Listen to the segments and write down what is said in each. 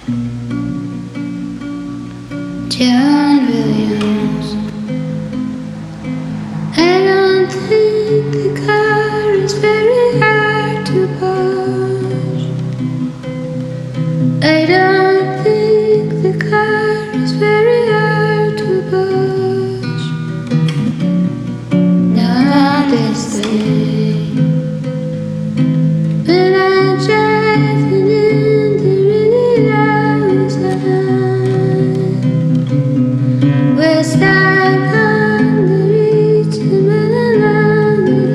John Williams. I don't think the car is very hard to push. I don't think the car is very hard to push. Not this day. When I'm driving in the really loud side, we're stuck on the reach and along the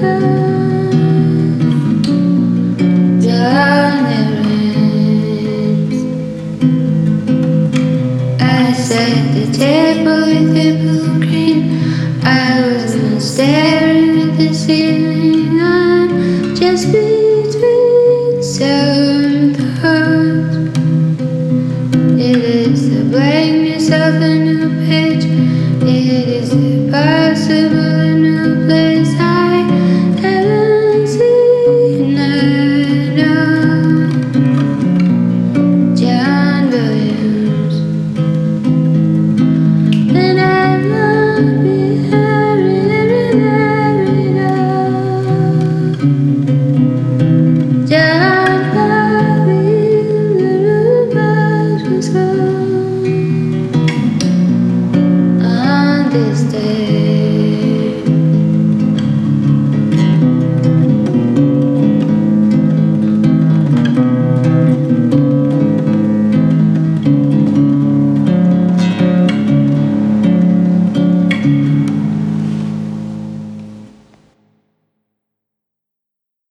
line. Down the rains. I set the table with purple green. I was on stage.